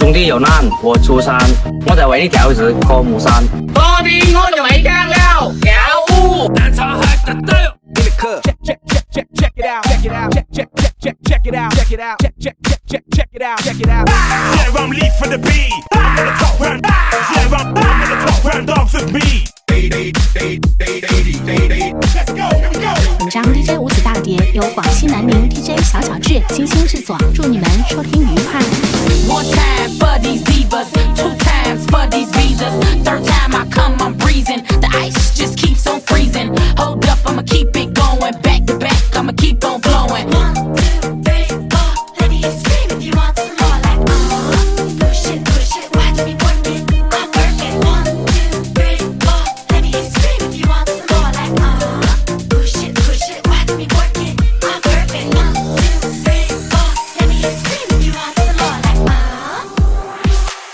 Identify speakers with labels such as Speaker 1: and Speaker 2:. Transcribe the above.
Speaker 1: 兄弟有難我出山，我在為你挑子過目山。多啲我就未驚了，有污。但錯係特對。Check it out, check it out, check it out, check it out, check it out, check it out.
Speaker 2: Yeah, I'm lead for the beat. I'm in the top round. Yeah, I'm in the top round. Dogs with me. Let's go, here we go.
Speaker 3: 本张 DJ 无子大碟由广西南宁 DJ 小小智精心制作，祝你们收听愉快。